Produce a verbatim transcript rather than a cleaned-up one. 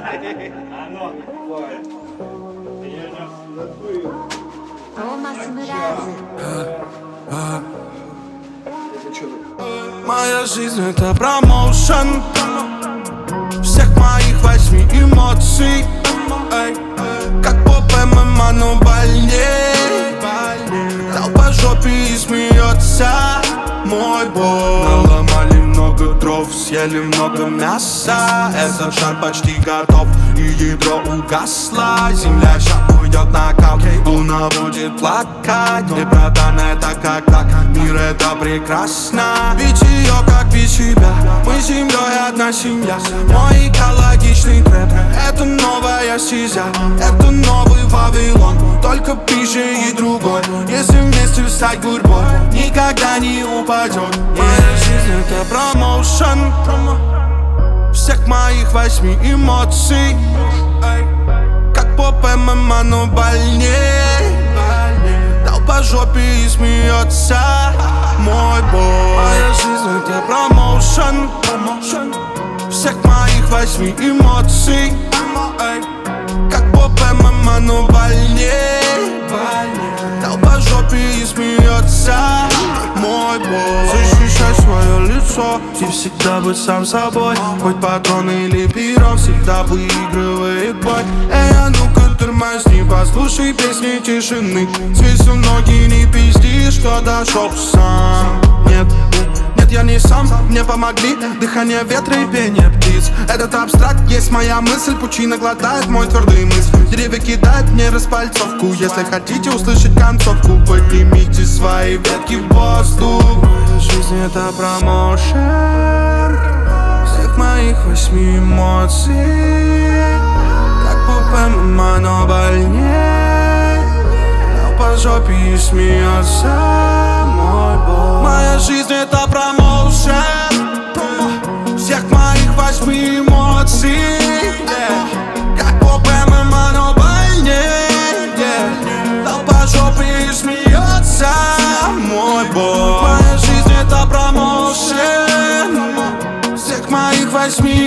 Томас Мразы. Моя жизнь — это промоушен всех моих восьми эмоций. Эй, как поп ММА, но больней. Дал по жопе и смеется мой бой. Наломали много дров, съели много мяса. Этот шар почти готов, и ядро угасло. Земля ща уйдет на кал, луна будет плакать. И, братан, это как так, мир это прекрасно. Бить ее, как бить себя, мы с семьей одна семья. Мой экологичный трэп — это новая стезя, это новый Вавилон, только пизже и другой. Если вместе стать гурьбой, никогда не упадет. Моя жизнь — это промоушен всех моих восьми эмоций. Как поп ММА, но больней. Дал по жопе и смеется мой бой. Моя жизнь — это промоушен всех моих восьми эмоций. Как поп ММА, но больней. Дал по жопе и смеется мой бой. Защищай свое лицо и всегда быть сам собой. Хоть патрон или перо, всегда выигрывает бой. Эй, а ну-ка тормозни, послушай песни тишины. Свесил ноги, не пизди, что дошел сам. Нет, нет, я не сам, мне помогли дыхание ветра и пение птиц. Этот абстракт есть моя мысль, пучина глотает мой твердый мысль. Деревья кидают мне распальцовку. Если хотите услышать концовку, поднимите свои ветки в воздух. Жизнь — это промоушен всех моих восьми эмоций. Как поп ММА, но больней. Дал по жопе и смеется мой бой. Моя жизнь — это промоушен всех моих восьми эмоций. Yeah. Как поп ММА, но больней. Yeah. Дал по жопе и смеется мой бой. Моя жизнь — это промоушен всех моих восьми